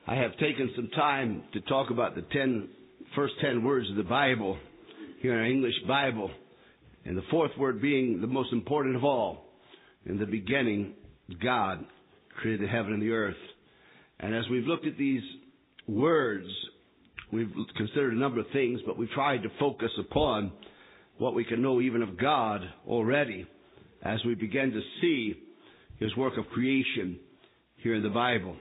I have taken some time to talk about the first 10 words of the Bible here in our English Bible, and the fourth word being the most important of all. In the beginning, God created the heaven and the earth. And as we've looked at these words, we've considered a number of things, but we've tried to focus upon what we can know even of God already as we begin to see His work of creation here in the Bible.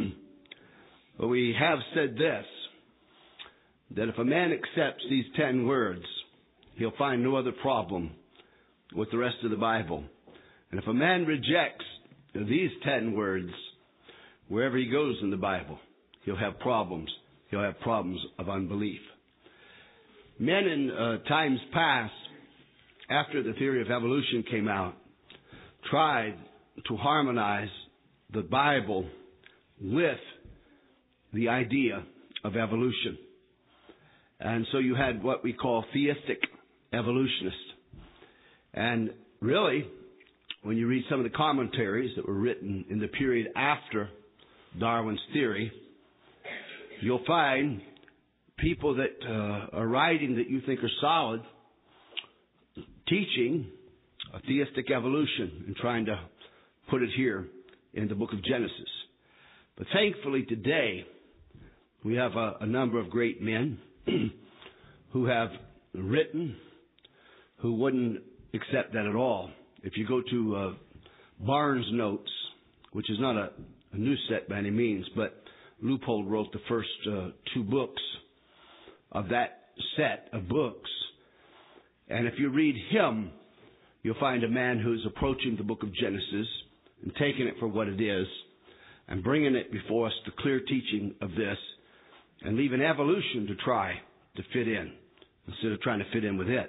But we have said this, that if a man accepts these 10 words, he'll find no other problem with the rest of the Bible. And if a man rejects these 10 words, wherever he goes in the Bible, he'll have problems. He'll have problems of unbelief. Men in times past, after the theory of evolution came out, tried to harmonize the Bible with the idea of evolution. And so you had what we call theistic evolutionists. And really, when you read some of the commentaries that were written in the period after Darwin's theory, you'll find people that are writing that you think are solid, teaching a theistic evolution and trying to put it here in the book of Genesis. But thankfully today, we have a number of great men who have written, who wouldn't accept that at all. If you go to Barnes Notes, which is not a new set by any means, but Leupold wrote the first 2 books of that set of books. And if you read him, you'll find a man who's approaching the book of Genesis and taking it for what it is and bringing it before us, the clear teaching of this, and leaving evolution to try to fit in instead of trying to fit in with it.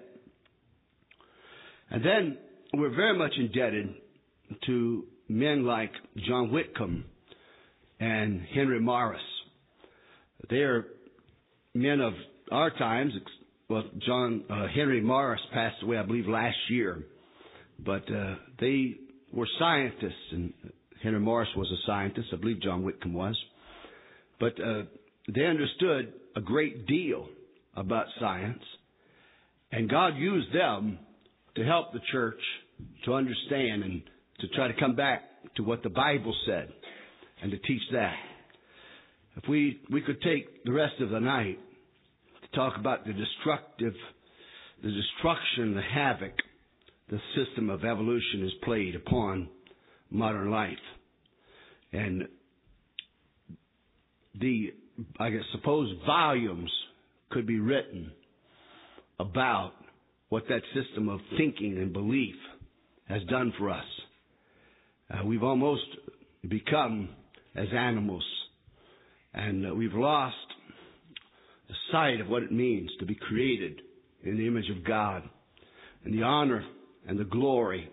And then we're very much indebted to men like John Whitcomb and Henry Morris. They are men of our times. Well, Henry Morris passed away, I believe, last year. But they were scientists, and Henry Morris was a scientist. I believe John Whitcomb was. But they understood a great deal about science, and God used them to help the church to understand and to try to come back to what the Bible said and to teach that. If we could take the rest of the night to talk about the destruction, the havoc the system of evolution has played upon modern life. And suppose volumes could be written about what that system of thinking and belief has done for us. We've almost become as animals, and we've lost the sight of what it means to be created in the image of God, and the honor and the glory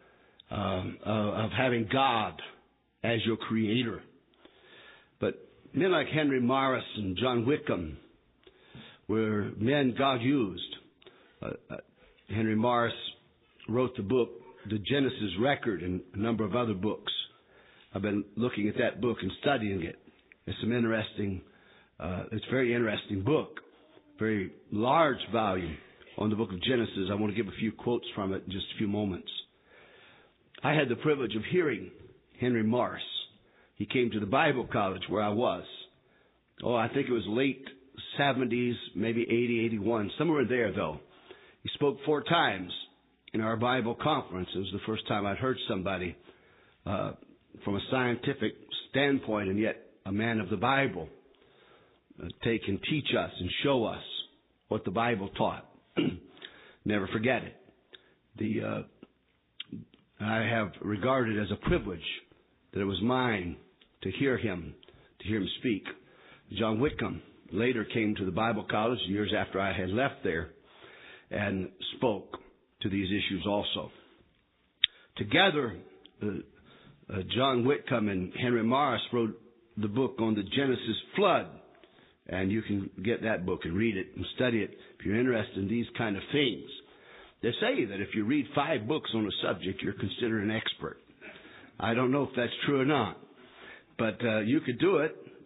of having God as your creator. But men like Henry Morris and John Whitcomb were men God used. Henry Morris wrote the book, The Genesis Record, and a number of other books. I've been looking at that book and studying it. It's a very interesting book, very large volume on the book of Genesis. I want to give a few quotes from it in just a few moments. I had the privilege of hearing Henry Morris. He came to the Bible college where I was. I think it was late 70s, maybe 80, 81, somewhere there though. He spoke 4 times in our Bible conference. It was the first time I'd heard somebody from a scientific standpoint, and yet a man of the Bible, take and teach us and show us what the Bible taught. Never forget it. I have regarded it as a privilege that it was mine to hear him speak. John Whitcomb later came to the Bible college years after I had left there and spoke to these issues also. Together, John Whitcomb and Henry Morris wrote the book on the Genesis flood. And you can get that book and read it and study it if you're interested in these kind of things. They say that if you read 5 books on a subject, you're considered an expert. I don't know if that's true or not. But you could do it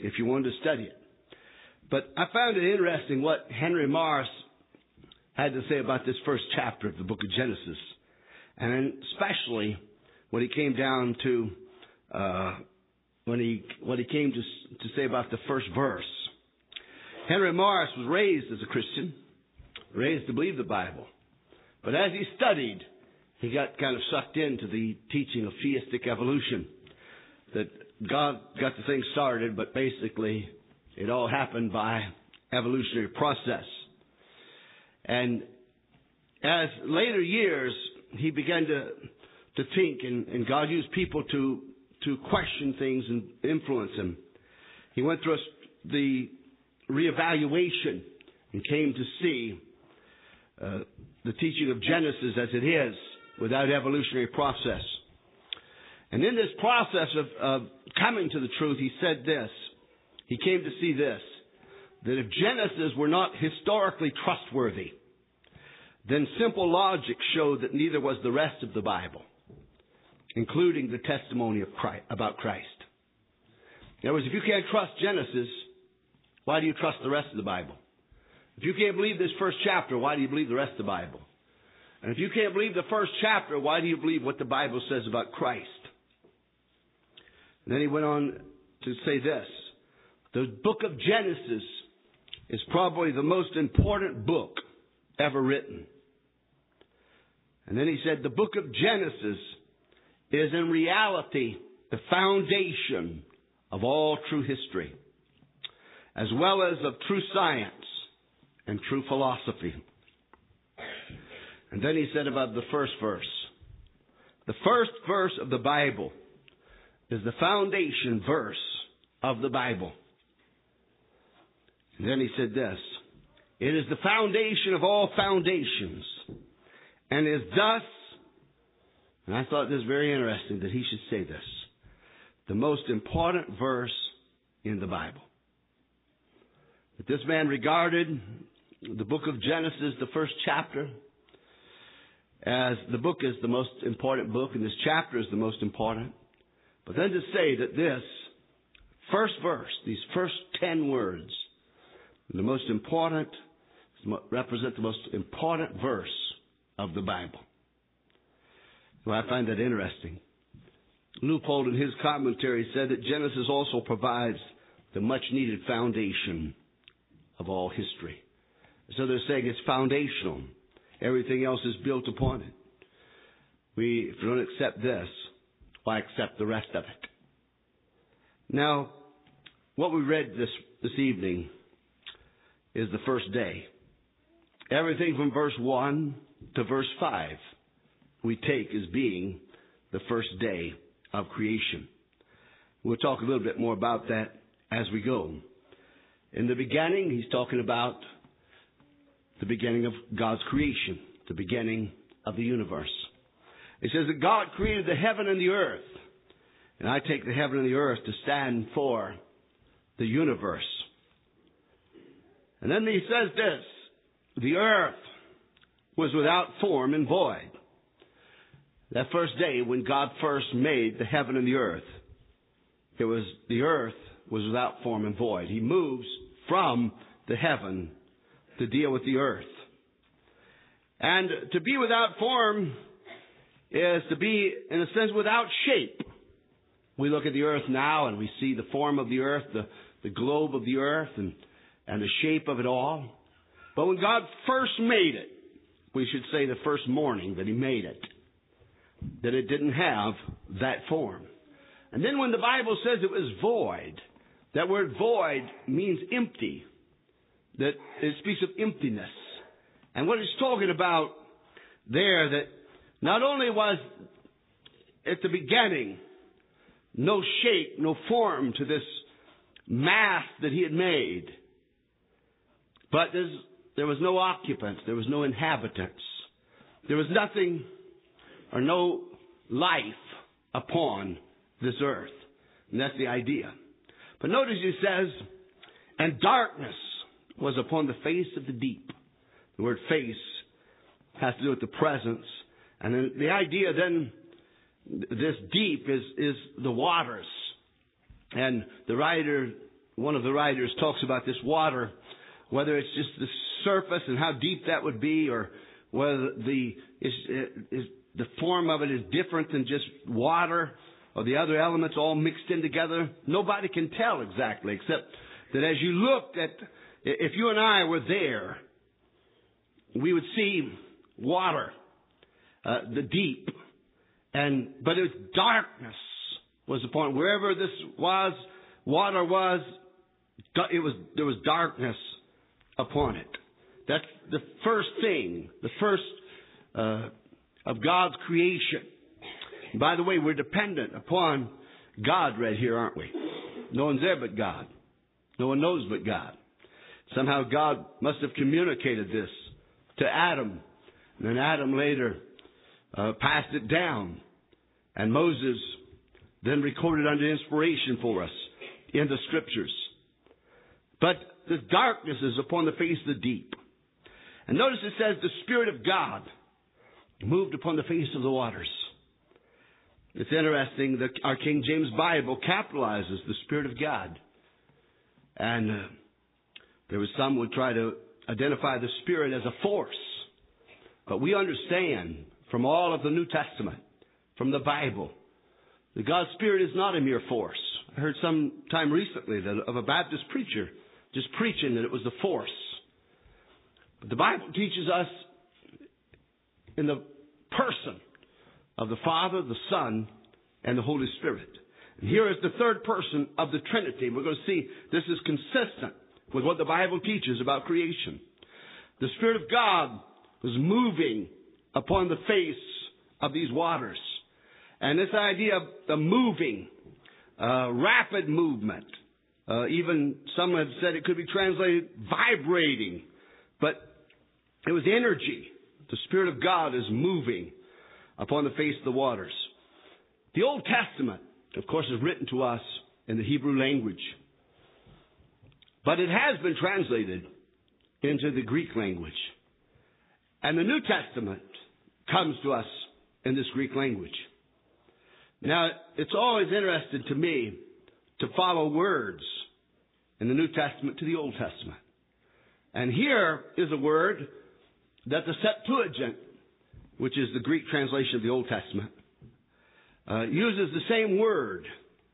if you wanted to study it. But I found it interesting what Henry Morris had to say about this first chapter of the book of Genesis. And especially when he came down to, what he came to say about the first verse. Henry Morris was raised as a Christian, raised to believe the Bible. But as he studied, he got kind of sucked into the teaching of theistic evolution. That God got the thing started, but basically it all happened by evolutionary process. And as later years, he began to think, and God used people to question things and influence him. He went through the reevaluation and came to see the teaching of Genesis as it is, without evolutionary process. And in this process of coming to the truth, he said this. He came to see this, that if Genesis were not historically trustworthy, then simple logic showed that neither was the rest of the Bible, including the testimony of Christ, about Christ. In other words, if you can't trust Genesis, why do you trust the rest of the Bible? If you can't believe this first chapter, why do you believe the rest of the Bible? And if you can't believe the first chapter, why do you believe what the Bible says about Christ? And then he went on to say this. The book of Genesis is probably the most important book ever written. And then he said the book of Genesis is in reality the foundation of all true history, as well as of true science and true philosophy. And then he said about the first verse. The first verse of the Bible is the foundation verse of the Bible. And then he said this. It is the foundation of all foundations, and is thus, and I thought this was very interesting that he should say this, the most important verse in the Bible. That this man regarded the book of Genesis, the first chapter, as the book is the most important book, and this chapter is the most important. But then to say that this first verse, these first 10 words, the most important, represent the most important verse of the Bible. Well, I find that interesting. Leupold in his commentary said that Genesis also provides the much needed foundation of all history. So they're saying it's foundational. Everything else is built upon it. If we don't accept this, why accept the rest of it? Now, what we read this evening is the first day. Everything from verse 1 to verse 5 we take as being the first day of creation. We'll talk a little bit more about that as we go. In the beginning, he's talking about the beginning of God's creation, the beginning of the universe. It says that God created the heaven and the earth. And I take the heaven and the earth to stand for the universe. And then he says this, the earth was without form and void. That first day when God first made the heaven and the earth, the earth was without form and void. He moves from the heaven to deal with the earth. And to be without form is to be, in a sense, without shape. We look at the earth now and we see the form of the earth, the globe of the earth, and the shape of it all. But when God first made it, we should say the first morning that He made it, that it didn't have that form. And then when the Bible says it was void, that word void means empty. That it speaks of emptiness. And what it's talking about there, that not only was at the beginning no shape, no form to this mass that He had made, but there was no occupants, there was no inhabitants. There was nothing or no life upon this earth. And that's the idea. But notice He says, and darkness was upon the face of the deep. The word face has to do with the presence. And then the idea then, this deep is the waters. And the writer one of the writers talks about this water, whether it's just the surface and how deep that would be, or whether the form of it is different than just water, or the other elements all mixed in together. Nobody can tell exactly, except that as you looked at, if you and I were there, we would see water, the deep, but it was darkness was the point. Wherever this was, water was, there was darkness upon it. That's the first thing, the first of God's creation. And by the way, we're dependent upon God right here, aren't we? No one's there but God. No one knows but God. Somehow God must have communicated this to Adam. And then Adam later passed it down. And Moses then recorded under inspiration for us in the Scriptures. But the darkness is upon the face of the deep. And notice it says the Spirit of God moved upon the face of the waters. It's interesting that our King James Bible capitalizes the Spirit of God. And there was some would try to identify the Spirit as a force. But we understand from all of the New Testament, from the Bible, that God's Spirit is not a mere force. I heard some time recently of a Baptist preacher just preaching that it was the force. But the Bible teaches us in the person of the Father, the Son, and the Holy Spirit. And here is the third person of the Trinity. We're going to see this is consistent with what the Bible teaches about creation. The Spirit of God was moving upon the face of these waters. And this idea of the moving, rapid movement, even some have said it could be translated vibrating, but it was energy. The Spirit of God is moving upon the face of the waters. The Old Testament, of course, is written to us in the Hebrew language. But it has been translated into the Greek language. And the New Testament comes to us in this Greek language. Now, it's always interesting to me to follow words in the New Testament to the Old Testament. And here is a word that the Septuagint, which is the Greek translation of the Old Testament, uses the same word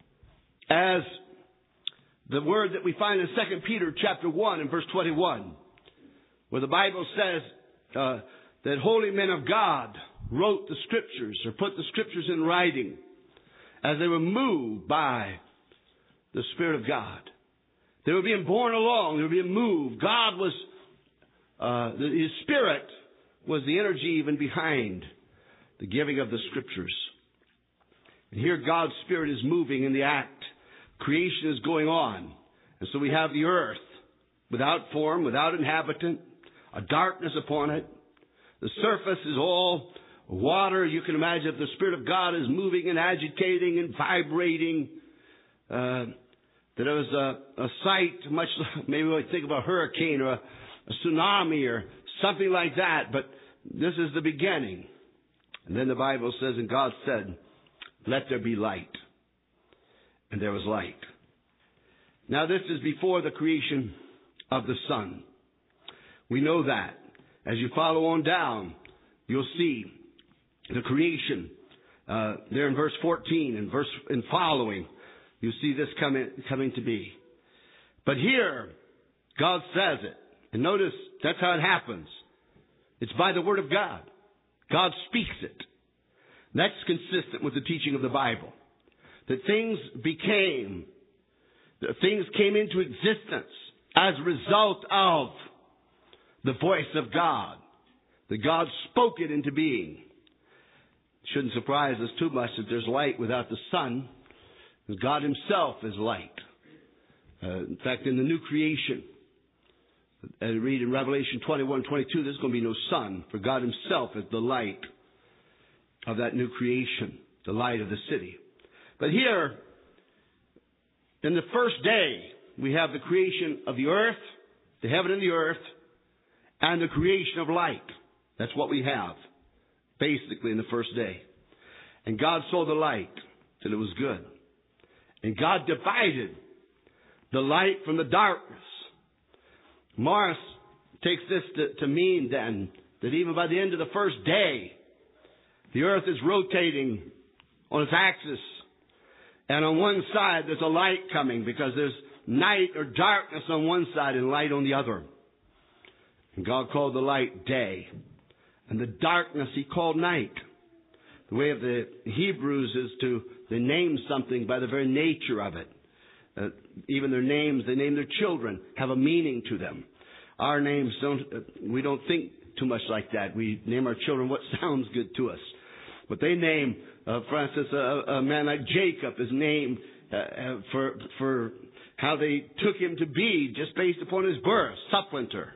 as the word that we find in 2 Peter chapter 1 and verse 21, where the Bible says that holy men of God wrote the Scriptures or put the Scriptures in writing as they were moved by the Spirit of God. They were being borne along. They were being moved. God was, His Spirit was the energy even behind the giving of the Scriptures. And here God's Spirit is moving in the act. Creation is going on. And so we have the earth without form, without inhabitant, a darkness upon it. The surface is all water. You can imagine if the Spirit of God is moving and agitating and vibrating, that it was a sight, much maybe we think about a hurricane or a tsunami or something like that. But this is the beginning. And then the Bible says, and God said, let there be light. And there was light. Now this is before the creation of the sun. We know that. As you follow on down, you'll see the creation there in verse 14 and following. You see this coming to be. But here, God says it. And notice, that's how it happens. It's by the Word of God. God speaks it. That's consistent with the teaching of the Bible. That things came into existence as a result of the voice of God. That God spoke it into being. It shouldn't surprise us too much that there's light without the sun. God Himself is light. In fact, in the new creation, as we read in Revelation 21:22, there's going to be no sun, for God Himself is the light of that new creation, the light of the city. But here, in the first day, we have the creation of the earth, the heaven and the earth, and the creation of light. That's what we have, basically, in the first day. And God saw the light, that it was good. And God divided the light from the darkness. Morris takes this to mean then that even by the end of the first day, the earth is rotating on its axis. And on one side, there's a light coming because there's night or darkness on one side and light on the other. And God called the light day. And the darkness He called night. The way of the Hebrews is they name something by the very nature of it. Even their names, they name their children, have a meaning to them. Our names we don't think too much like that. We name our children what sounds good to us. But they name, for instance, a man like Jacob is named for how they took him to be just based upon his birth, supplanter.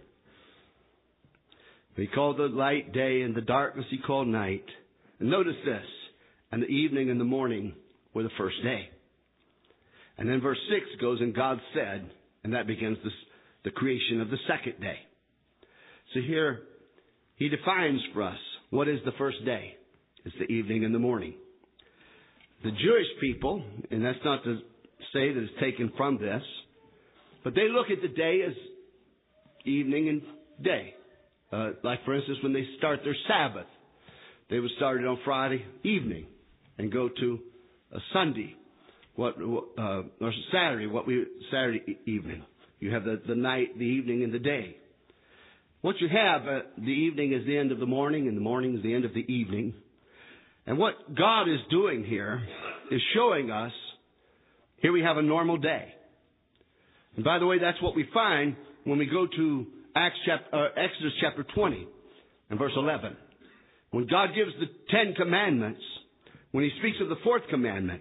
He called the light day, and the darkness He called night. And notice this, and the evening and the morning were the first day. And then verse 6 goes, and God said, and that begins the creation of the second day. So here, He defines for us what is the first day. It's the evening and the morning. The Jewish people, and that's not to say that it's taken from this, but they look at the day as evening and day. Like, for instance, when they start their Sabbath, they would start it on Friday evening and go to a Sunday, or Saturday, Saturday evening. You have the night, the evening, and the day. What you have, the evening is the end of the morning, and the morning is the end of the evening. And what God is doing here is showing us, here we have a normal day. And by the way, that's what we find when we go to Exodus chapter 20 and verse 11. When God gives the 10 commandments, when He speaks of the fourth commandment,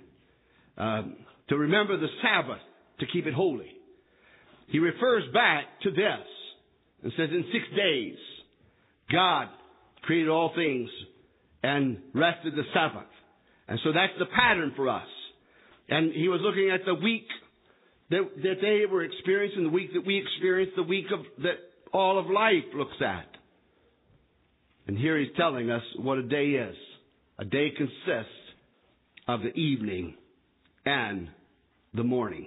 to remember the Sabbath, to keep it holy, He refers back to this and says, in 6 days, God created all things and rested the seventh. And so that's the pattern for us. And He was looking at the week that they were experiencing, the week that we experienced, the week that all of life looks at. And here He's telling us what a day is. A day consists of the evening and the morning.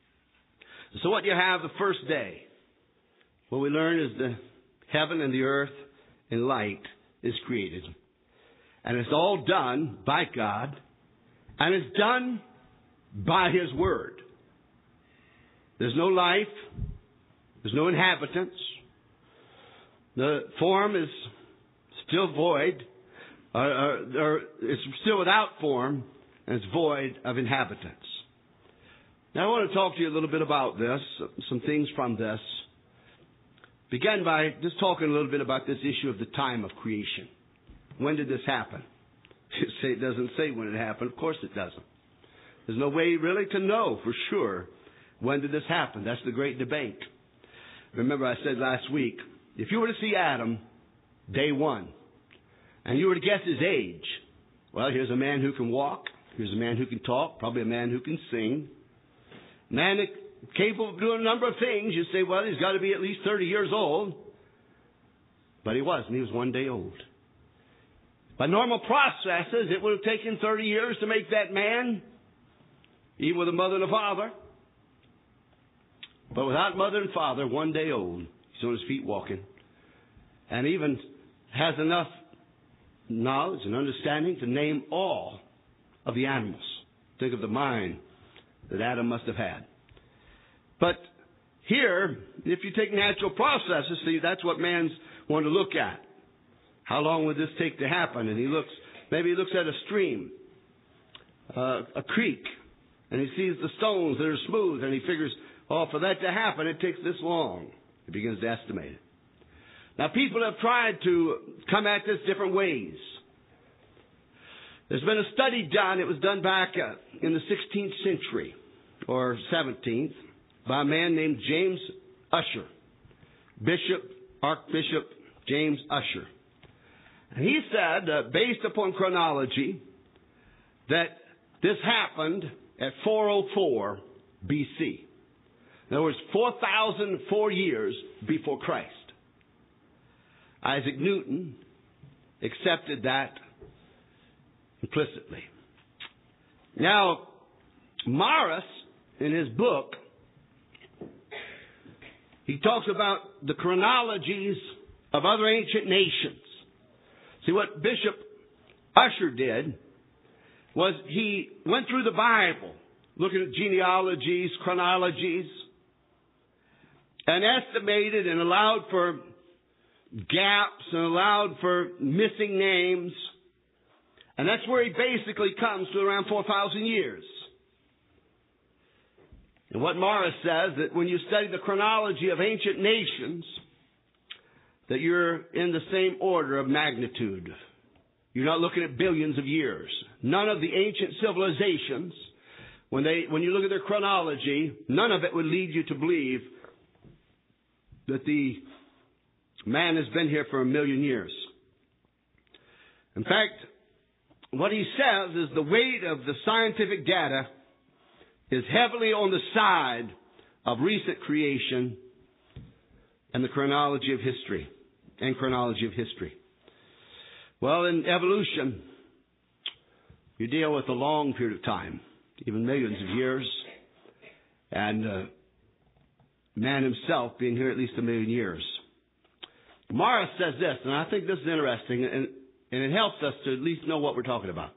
So what you have the first day, what we learn is the heaven and the earth and light is created. And it's all done by God. And it's done by His Word. There's no life. There's no inhabitants. The form is still void. It's still without form. And it's void of inhabitants. Now I want to talk to you a little bit about this. Some things from this. Begin by just talking a little bit about this issue of the time of creation. When did this happen? It doesn't say when it happened. Of course it doesn't. There's no way really to know for sure when did this happen. That's the great debate. Remember I said last week, if you were to see Adam, day one, and you were to guess his age, well, here's a man who can walk. Here's a man who can talk. Probably a man who can sing. Man capable of doing a number of things. You say, well, he's got to be at least 30 years old. But he wasn't. He was 1 day old. By normal processes, it would have taken 30 years to make that man, even with a mother and a father. But without mother and father, 1 day old, he's on his feet walking. And even has enough knowledge and understanding to name all of the animals. Think of the mind that Adam must have had. But here, if you take natural processes, see, that's what man's wanting to look at. How long would this take to happen? And maybe he looks at a stream, a creek, and he sees the stones that are smooth, and he figures, oh, for that to happen, it takes this long. He begins to estimate it. Now, people have tried to come at this different ways. There's been a study done, it was done back in the 16th century, or 17th, by a man named James Ussher, Archbishop James Ussher. And he said, based upon chronology, that this happened at 404 BC. In other words, 4,004 years before Christ. Isaac Newton accepted that implicitly. Now, Morris, in his book, he talks about the chronologies of other ancient nations. See, what Bishop Ussher did was he went through the Bible, looking at genealogies, chronologies, and estimated and allowed for gaps and allowed for missing names. And that's where he basically comes to around 4,000 years. And what Morris says, that when you study the chronology of ancient nations, that you're in the same order of magnitude. You're not looking at billions of years. None of the ancient civilizations, when you look at their chronology, none of it would lead you to believe that the man has been here for 1 million years. In fact, what he says is the weight of the scientific data is heavily on the side of recent creation and the chronology of history. Well, in evolution, you deal with a long period of time, even millions of years, and man himself being here at least 1 million years. Morris says this, and I think this is interesting, and it helps us to at least know what we're talking about.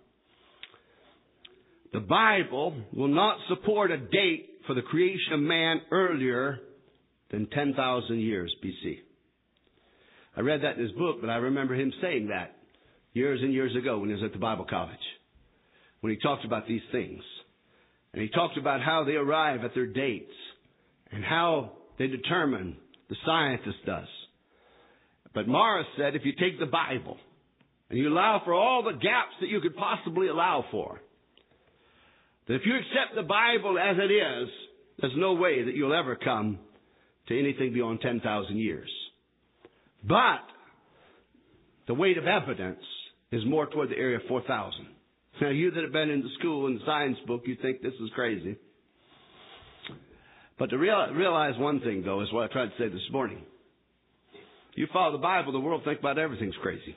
The Bible will not support a date for the creation of man earlier than 10,000 years BC. I read that in his book, but I remember him saying that years and years ago when he was at the Bible college, when he talked about these things. And he talked about how they arrive at their dates and how they determine, the scientist does. But Morris said if you take the Bible and you allow for all the gaps that you could possibly allow for, that if you accept the Bible as it is, there's no way that you'll ever come to anything beyond 10,000 years. But the weight of evidence is more toward the area of 4,000. Now, you that have been in the school in the science book, you think this is crazy. But to realize one thing, though, is what I tried to say this morning. You follow the Bible, the world thinks about everything's crazy.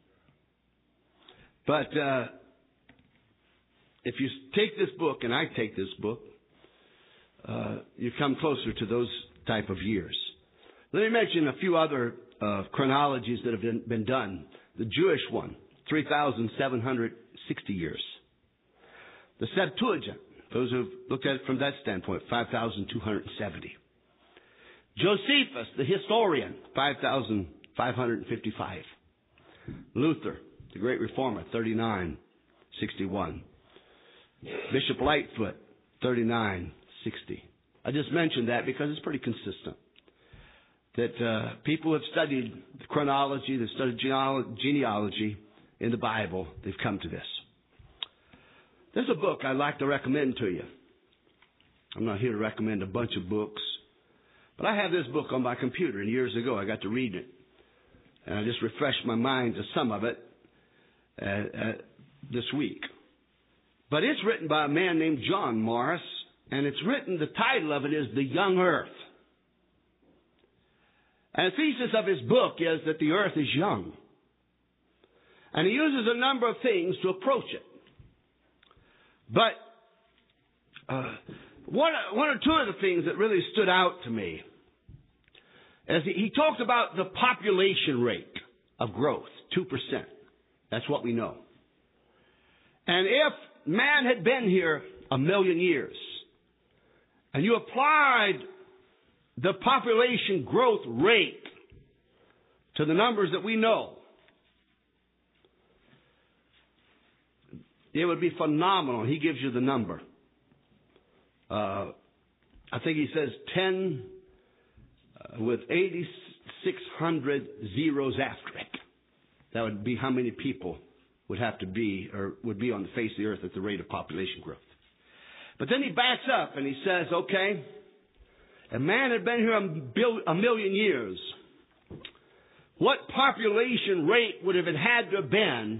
But if you take this book, and I take this book, you come closer to those type of years. Let me mention a few other chronologies that have been done. The Jewish one, 3,760 years. The Septuagint, those who have looked at it from that standpoint, 5,270. Josephus, the historian, 5,555. Luther, the great reformer, 3,961. Bishop Lightfoot, 3,960. I just mentioned that because it's pretty consistent. That people who have studied the chronology, they've studied genealogy in the Bible, they've come to this. There's a book I'd like to recommend to you. I'm not here to recommend a bunch of books, but I have this book on my computer, and years ago I got to read it. And I just refreshed my mind to some of it this week. But it's written by a man named John Morris, and it's written, the title of it is The Young Earth. And the thesis of his book is that the earth is young. And he uses a number of things to approach it. But one or two of the things that really stood out to me is he talked about the population rate of growth, 2%. That's what we know. And if man had been here 1 million years, and you applied the population growth rate to the numbers that we know, it would be phenomenal. He gives you the number. I think he says 10 with 8,600 zeros after it. That would be how many people would have to be, or would be on the face of the earth at the rate of population growth. But then he backs up and he says, okay, if man had been here 1 million years, what population rate would have it had to have been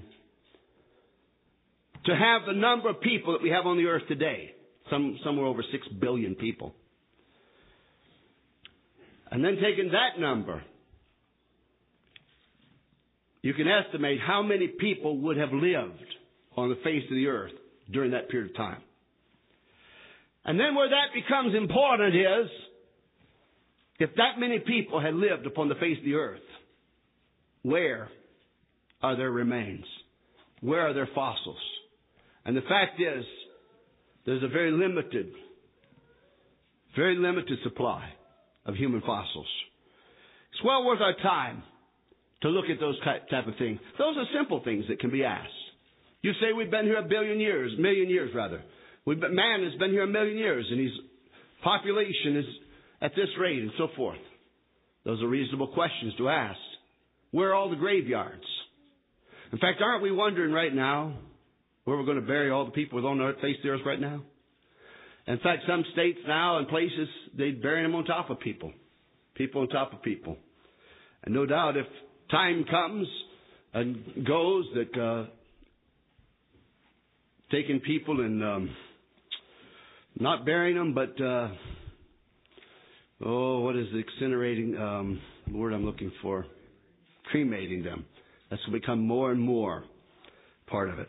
to have the number of people that we have on the earth today? Somewhere over 6 billion people. And then taking that number, you can estimate how many people would have lived on the face of the earth during that period of time. And then where that becomes important is if that many people had lived upon the face of the earth, where are their remains? Where are their fossils? And the fact is, there's a very limited supply of human fossils. It's well worth our time to look at those type of things. Those are simple things that can be asked. You say we've been here million years. Man has been here 1,000,000 years, and his population is at this rate, and so forth. Those are reasonable questions to ask. Where are all the graveyards? In fact, aren't we wondering right now where we're going to bury all the people on the face of the earth right now? In fact, some states now and places, they're burying them on top of people. People on top of people. And no doubt if time comes and goes that taking people and not burying them, but what is the incinerating word I'm looking for? Cremating them. That's going to become more and more part of it.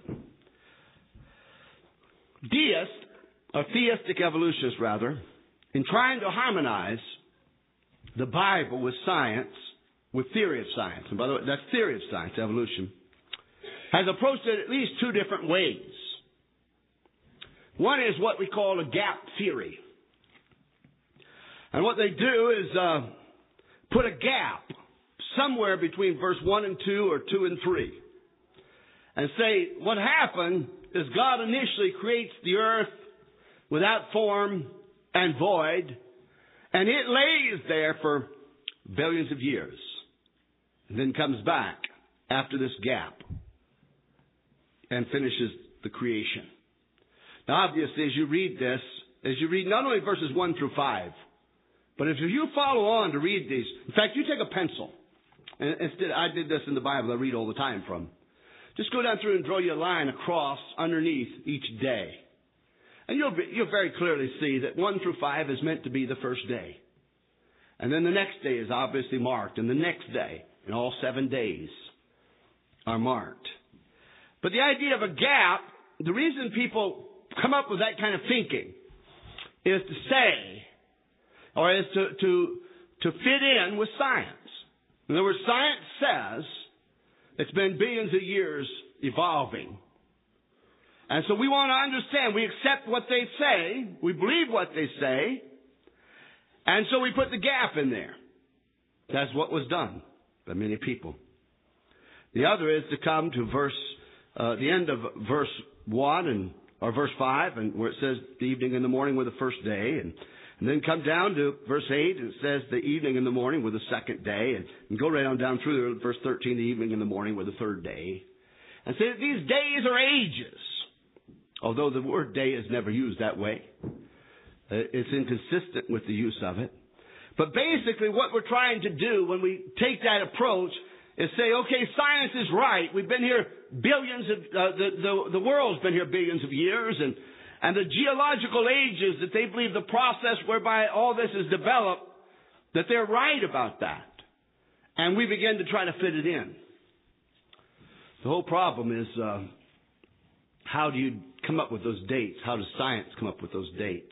Deists, or theistic evolutionists rather, in trying to harmonize the Bible with science, with theory of science, and by the way, that's theory of science, evolution, has approached it at least two different ways. One is what we call a gap theory. And what they do is put a gap somewhere between verse 1 and 2 or 2 and 3. And say what happened is God initially creates the earth without form and void, and it lays there for billions of years, and then comes back after this gap and finishes the creation. Now, obviously, as you read not only verses 1 through 5, but if you follow on to read these, in fact, you take a pencil. And instead, I did this in the Bible I read all the time from. Just go down through and draw your line across underneath each day. And you'll very clearly see that 1 through 5 is meant to be the first day. And then the next day is obviously marked, and the next day, and all 7 days are marked. But the idea of a gap, the reason people come up with that kind of thinking is to say, or is to fit in with science. In other words, science says it's been billions of years evolving. And so we want to understand, we accept what they say, we believe what they say, and so we put the gap in there. That's what was done by many people. The other is to come to the end of verse 1 or verse 5, and where it says the evening and the morning were the first day, and then come down to verse 8, and it says the evening and the morning were the second day, and go right on down through there, verse 13, the evening and the morning were the third day. And say that these days are ages. Although the word day is never used that way. It's inconsistent with the use of it. But basically what we're trying to do when we take that approach is say, okay, science is right. We've been here billions of, the world's been here billions of years, and the geological ages that they believe the process whereby all this is developed, that they're right about that. And we begin to try to fit it in. The whole problem is, how do you come up with those dates? How does science come up with those dates?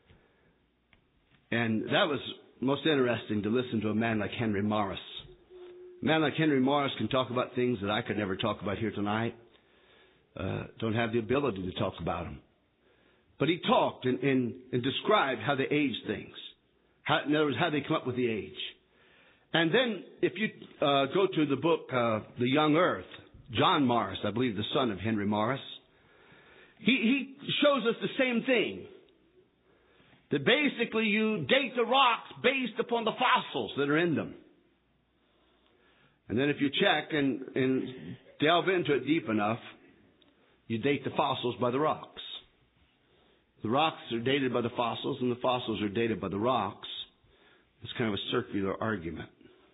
And that was most interesting to listen to a man like Henry Morris. A man like Henry Morris can talk about things that I could never talk about here tonight. Don't have the ability to talk about them. But he talked and described how they age things. In other words, how they come up with the age. And then if you go to the book, The Young Earth, John Morris, I believe the son of Henry Morris, he shows us the same thing. That basically you date the rocks based upon the fossils that are in them. And then if you check and delve into it deep enough, you date the fossils by the rocks. The rocks are dated by the fossils, and the fossils are dated by the rocks. It's kind of a circular argument.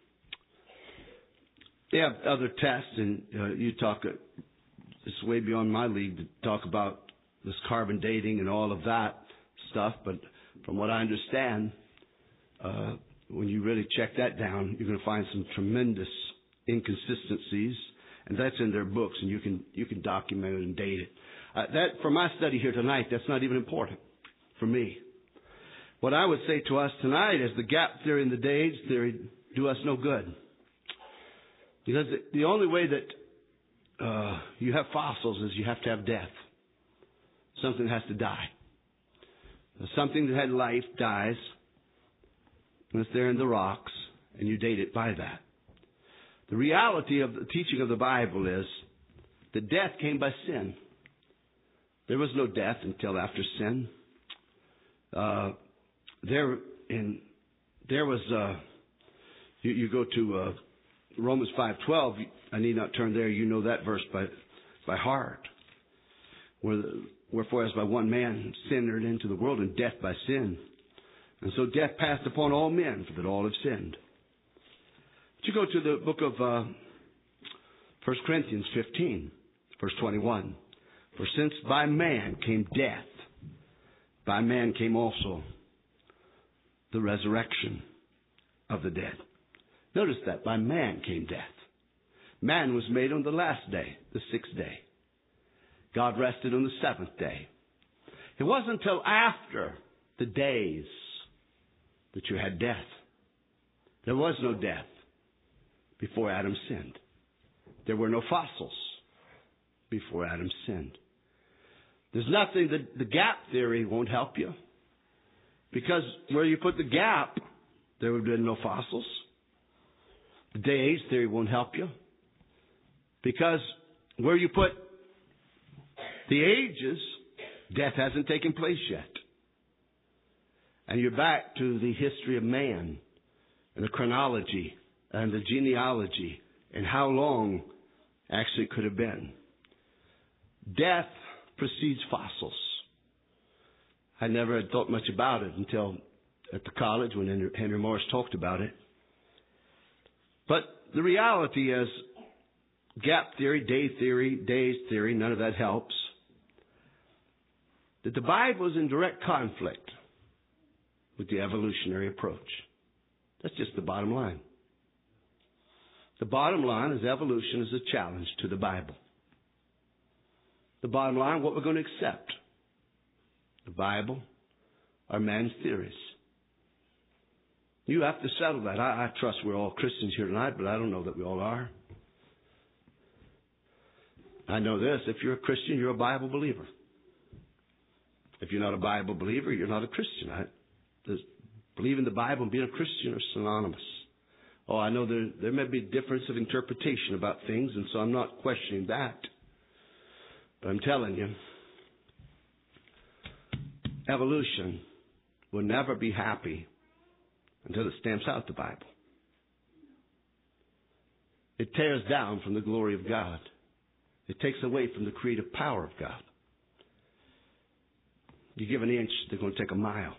They have other tests, and you talk, it's way beyond my league to talk about this carbon dating and all of that stuff, but from what I understand, when you really check that down, you're going to find some tremendous inconsistencies, and that's in their books, and you can document it and date it. That, for my study here tonight, that's not even important for me. What I would say to us tonight is the gap theory and the day-age theory do us no good. Because the only way that you have fossils is you have to have death. Something has to die. Something that had life dies, and it's there in the rocks, and you date it by that. The reality of the teaching of the Bible is that death came by sin. There was no death until after sin. You go to Romans 5:12. I need not turn there. You know that verse by heart. Wherefore, as by one man sin entered into the world, and death by sin, and so death passed upon all men, for that all have sinned. But you go to the book of 1 Corinthians 15, verse 21. For since by man came death, by man came also the resurrection of the dead. Notice that, by man came death. Man was made on the last day, the sixth day. God rested on the seventh day. It wasn't until after the days that you had death. There was no death before Adam sinned. There were no fossils before Adam sinned. There's nothing that the gap theory won't help you. Because where you put the gap, there would have been no fossils. The day-age theory won't help you. Because where you put the ages, death hasn't taken place yet. And you're back to the history of man and the chronology and the genealogy and how long actually it could have been. Death precedes fossils. I never had thought much about it until at the college when Henry Morris talked about it. But the reality is gap theory, days theory, none of that helps. That the Bible is in direct conflict with the evolutionary approach. That's just the bottom line. The bottom line is evolution is a challenge to the Bible. The bottom line, what we're going to accept. The Bible or man's theories. You have to settle that. I trust we're all Christians here tonight, but I don't know that we all are. I know this. If you're a Christian, you're a Bible believer. If you're not a Bible believer, you're not a Christian. Believing the Bible and being a Christian are synonymous. Oh, I know there may be a difference of interpretation about things, and so I'm not questioning that. But I'm telling you, evolution will never be happy until it stamps out the Bible. It tears down from the glory of God. It takes away from the creative power of God. You give an inch, they're going to take a mile.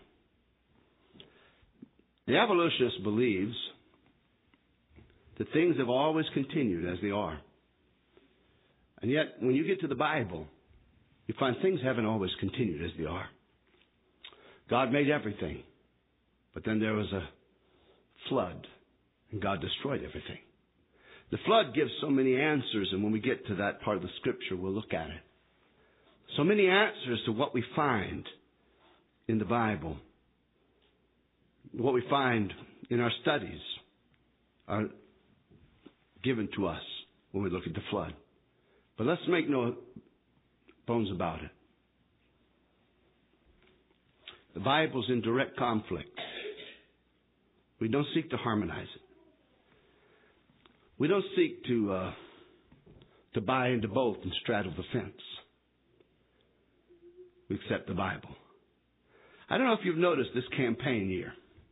The evolutionist believes that things have always continued as they are. And yet, when you get to the Bible, you find things haven't always continued as they are. God made everything, but then there was a flood, and God destroyed everything. The flood gives so many answers, and when we get to that part of the Scripture, we'll look at it. So many answers to what we find in the Bible, what we find in our studies, are given to us when we look at the flood. But let's make no bones about it. The Bible's in direct conflict. We don't seek to harmonize it. We don't seek to buy into both and straddle the fence. We accept the Bible. I don't know if you've noticed this campaign year.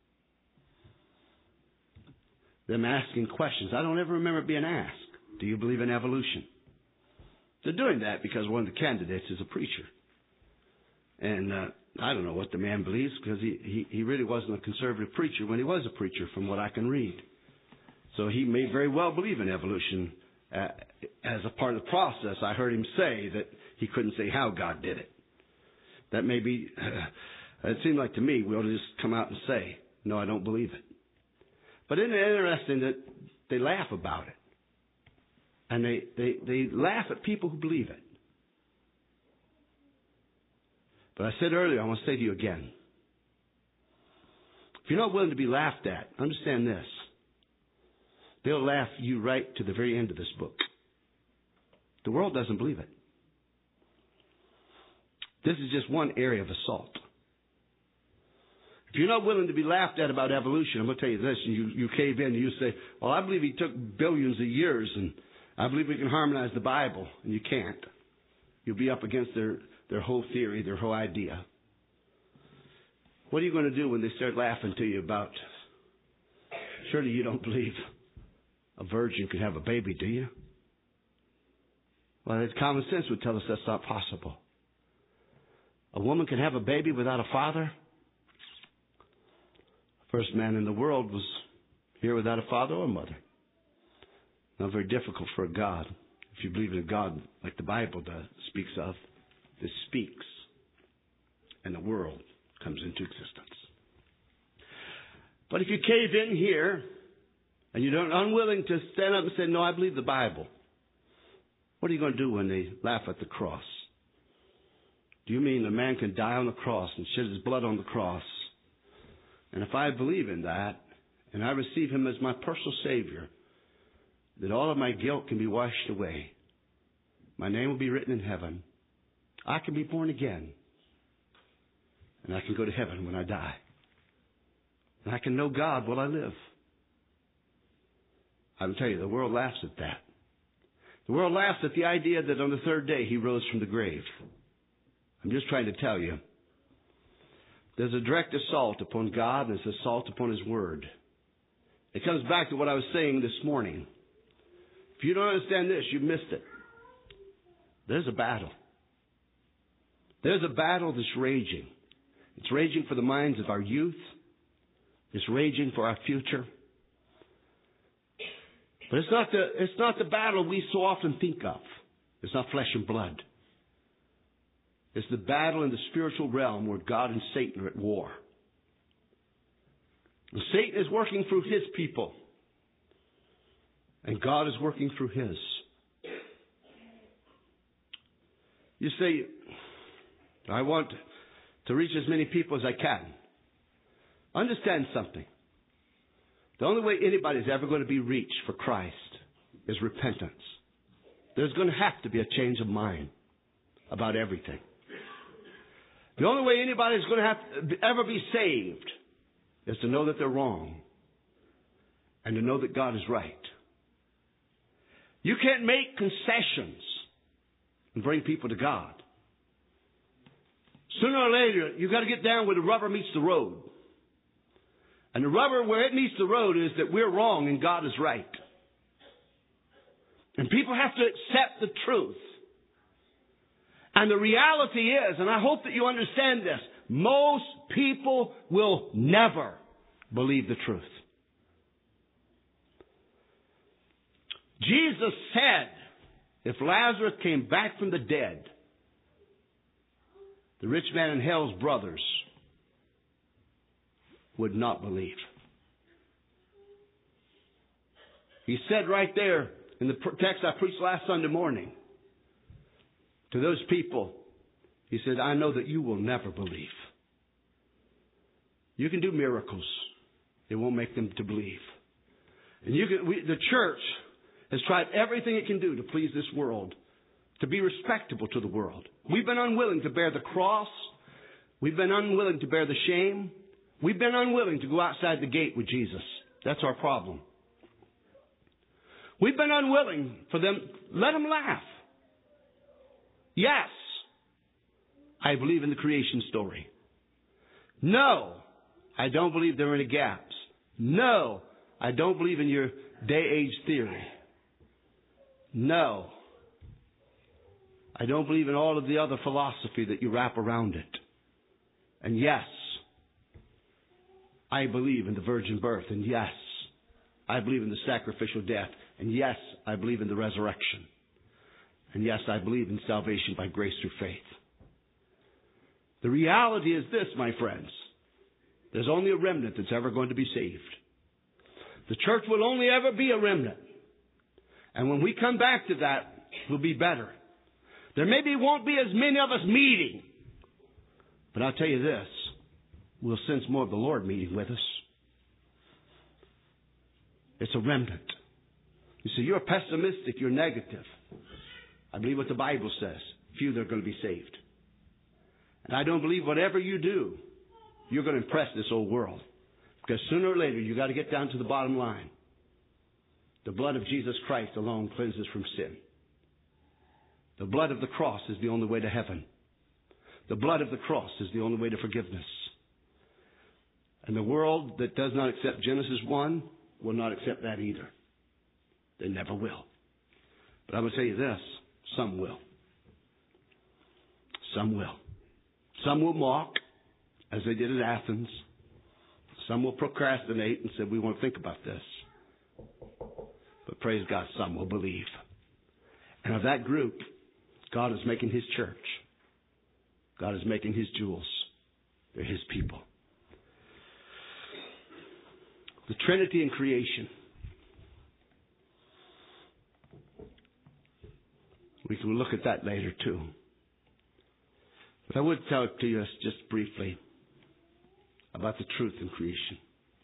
Them asking questions. I don't ever remember being asked, do you believe in evolution? They're doing that because one of the candidates is a preacher. And I don't know what the man believes because he really wasn't a conservative preacher when he was a preacher from what I can read. So he may very well believe in evolution as a part of the process. I heard him say that he couldn't say how God did it. That may be, it seemed like to me we ought to just come out and say, no, I don't believe it. But isn't it interesting that they laugh about it? And they laugh at people who believe it. But I said earlier, I want to say to you again, If you're not willing to be laughed at, understand this. They'll laugh you right to the very end of this book. The world doesn't believe it. This is just one area of assault. If you're not willing to be laughed at about evolution, I'm going to tell you this, and you cave in and you say, well, I believe he took billions of years, and I believe we can harmonize the Bible, and you can't. You'll be up against their whole theory, their whole idea. What are you going to do when they start laughing to you about, surely you don't believe a virgin could have a baby, do you? Well, common sense would tell us that's not possible. A woman can have a baby without a father? First man in the world was here without a father or mother. Not very difficult for a God. If you believe in a God like the Bible speaks of, that speaks, and the world comes into existence. But if you cave in here, and you're unwilling to stand up and say, no, I believe the Bible, what are you going to do when they laugh at the cross? Do you mean a man can die on the cross and shed his blood on the cross? And if I believe in that, and I receive him as my personal Savior, that all of my guilt can be washed away. My name will be written in heaven. I can be born again. And I can go to heaven when I die. And I can know God while I live. I will tell you, the world laughs at that. The world laughs at the idea that on the third day he rose from the grave. I'm just trying to tell you. There's a direct assault upon God and there's assault upon His Word. It comes back to what I was saying this morning. If you don't understand this, you've missed it. There's a battle. There's a battle that's raging. It's raging for the minds of our youth. It's raging for our future. But it's not the battle we so often think of. It's not flesh and blood. It's the battle in the spiritual realm where God and Satan are at war. And Satan is working through his people. And God is working through his. You say, I want to reach as many people as I can. Understand something. The only way anybody's ever going to be reached for Christ is repentance. There's going to have to be a change of mind about everything. The only way anybody's going to have to ever be saved is to know that they're wrong and to know that God is right. You can't make concessions and bring people to God. Sooner or later, you've got to get down where the rubber meets the road. And the rubber where it meets the road is that we're wrong and God is right. And people have to accept the truth. And the reality is, and I hope that you understand this, most people will never believe the truth. Jesus said, if Lazarus came back from the dead, the rich man in hell's brothers would not believe. He said right there in the text I preached last Sunday morning, to those people, he said, I know that you will never believe. You can do miracles. It won't make them to believe. And the church has tried everything it can do to please this world, to be respectable to the world. We've been unwilling to bear the cross. We've been unwilling to bear the shame. We've been unwilling to go outside the gate with Jesus. That's our problem. We've been unwilling for them. Let them laugh. Yes, I believe in the creation story. No, I don't believe there are any gaps. No, I don't believe in your day-age theory. No, I don't believe in all of the other philosophy that you wrap around it. And yes, I believe in the virgin birth. And yes, I believe in the sacrificial death. And yes, I believe in the resurrection. And yes, I believe in salvation by grace through faith. The reality is this, my friends. There's only a remnant that's ever going to be saved. The church will only ever be a remnant. And when we come back to that, we'll be better. There maybe won't be as many of us meeting. But I'll tell you this, we'll sense more of the Lord meeting with us. It's a remnant. You say, you're pessimistic, you're negative. I believe what the Bible says. Few that are going to be saved. And I don't believe whatever you do, you're going to impress this old world. Because sooner or later, you've got to get down to the bottom line. The blood of Jesus Christ alone cleanses from sin. The blood of the cross is the only way to heaven. The blood of the cross is the only way to forgiveness. And the world that does not accept Genesis 1 will not accept that either. They never will. But I'm going to tell you this, some will. Some will. Some will mock, as they did at Athens. Some will procrastinate and say, we won't think about this. But praise God, some will believe. And of that group, God is making His church. God is making His jewels. They're His people. The Trinity in creation. We can look at that later too. But I would tell it to you just briefly about the truth in creation.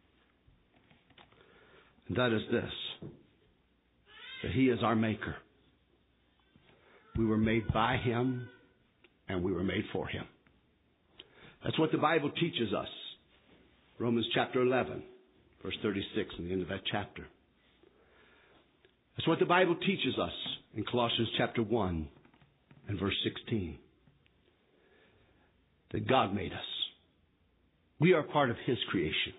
And that is this, that He is our maker. We were made by Him and we were made for Him. That's what the Bible teaches us. Romans chapter 11, verse 36, in the end of that chapter. That's what the Bible teaches us in Colossians chapter 1 and verse 16. That God made us. We are part of His creation.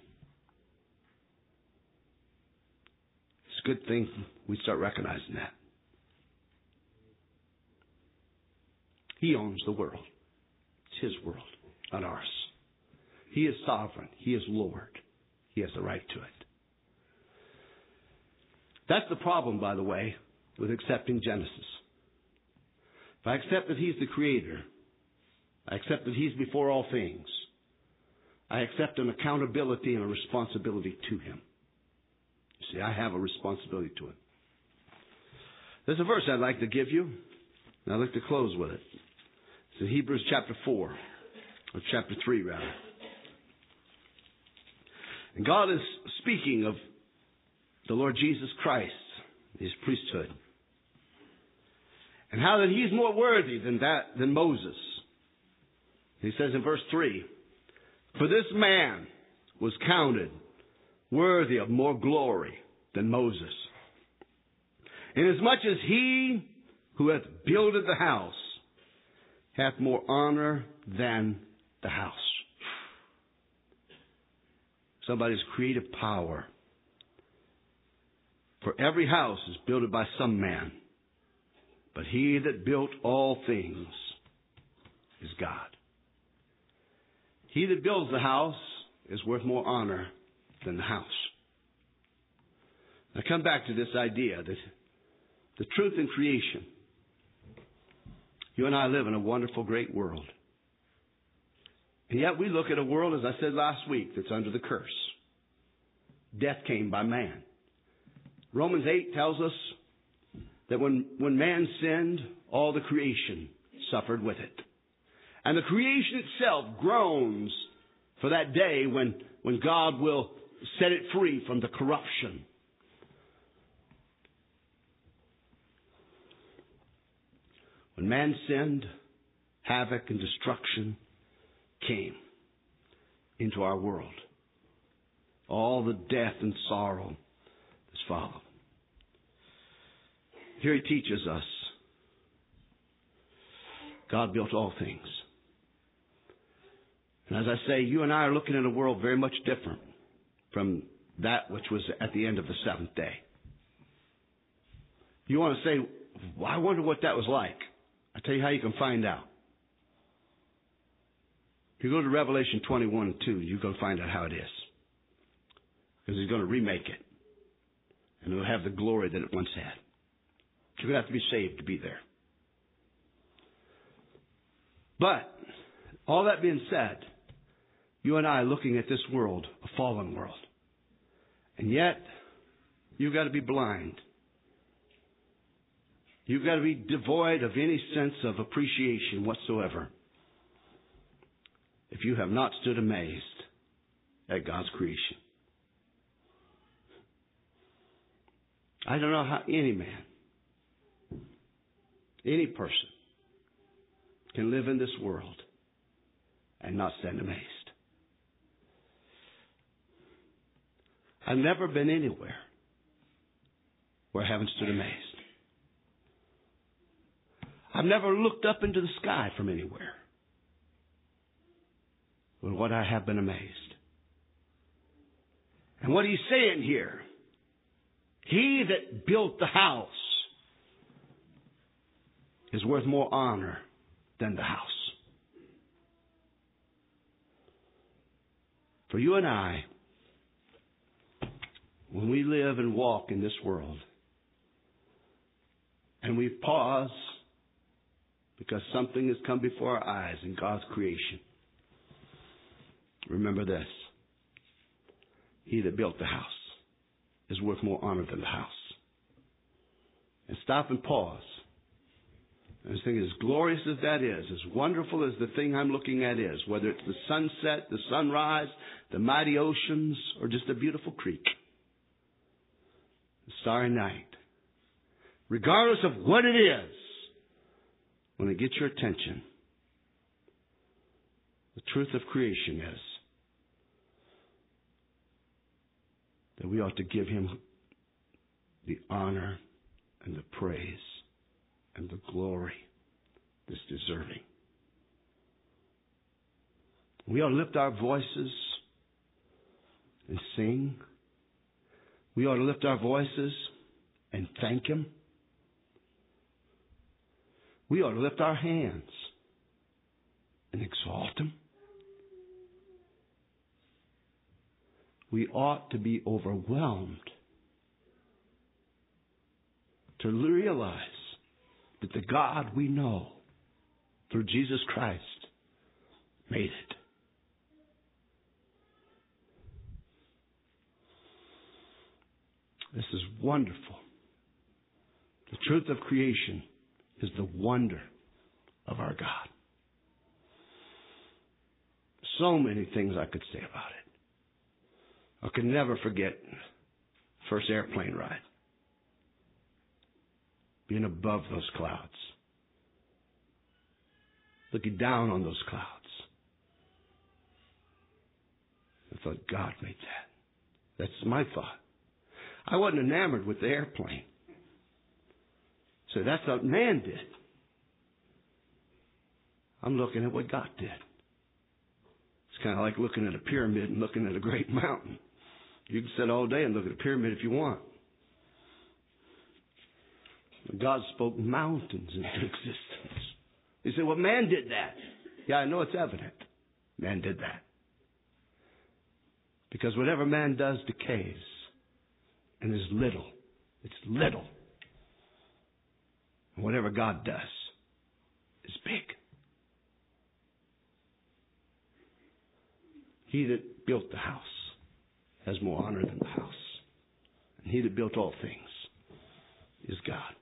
It's a good thing we start recognizing that. He owns the world. It's His world, not ours. He is sovereign. He is Lord. He has the right to it. That's the problem, by the way, with accepting Genesis. If I accept that He's the Creator, I accept that He's before all things, I accept an accountability and a responsibility to Him. You see, I have a responsibility to Him. There's a verse I'd like to give you, and I'd like to close with it. It's in Hebrews chapter 4, or chapter 3, rather. And God is speaking of the Lord Jesus Christ, His priesthood, and how that He's more worthy than Moses. He says in verse 3, for this man was counted worthy of more glory than Moses, inasmuch as he who hath builded the house hath more honor than the house. Somebody's creative power. For every house is built by some man, but He that built all things is God. He that builds the house is worth more honor than the house. I come back to this idea that the truth in creation. You and I live in a wonderful, great world. And yet we look at a world, as I said last week, that's under the curse. Death came by man. Romans 8 tells us that when man sinned, all the creation suffered with it. And the creation itself groans for that day when God will set it free from the corruption. When man sinned, havoc and destruction came into our world. All the death and sorrow has followed. Here He teaches us God built all things. And as I say, you and I are looking at a world very much different from that which was at the end of the seventh day. You want to say, well, I wonder what that was like. I'll tell you how you can find out. If you go to Revelation 21 and 2, you're going to find out how it is. Because He's going to remake it. And it'll have the glory that it once had. You're going to have to be saved to be there. But, all that being said, you and I are looking at this world, a fallen world. And yet, you've got to be blind. You've got to be devoid of any sense of appreciation whatsoever if you have not stood amazed at God's creation. I don't know how any man, any person can live in this world and not stand amazed. I've never been anywhere where I haven't stood amazed. I've never looked up into the sky from anywhere with what I have been amazed. And what he's saying here, he that built the house is worth more honor than the house. For you and I, when we live and walk in this world, and we pause because something has come before our eyes in God's creation, remember this: he that built the house is worth more honor than the house. And stop and pause and think, as glorious as that is, as wonderful as the thing I'm looking at is, whether it's the sunset, the sunrise, the mighty oceans, or just a beautiful creek, the starry night, regardless of what it is, when it gets your attention, the truth of creation is that we ought to give him the honor and the praise and the glory that's deserving. We ought to lift our voices and sing. We ought to lift our voices and thank him. We ought to lift our hands and exalt him. We ought to be overwhelmed to realize that the God we know through Jesus Christ made it. This is wonderful. The truth of creation is the wonder of our God. So many things I could say about it. I could never forget first airplane ride. Being above those clouds. Looking down on those clouds. I thought, God made that. That's my thought. I wasn't enamored with the airplane. So that's what man did. I'm looking at what God did. It's kind of like looking at a pyramid and looking at a great mountain. You can sit all day and look at a pyramid if you want. God spoke mountains into existence. He said, well, man did that. Yeah, I know it's evident. Man did that. Because whatever man does decays and is little. It's little. And whatever God does is big. He that built the house has more honor than the house. And he that built all things is God.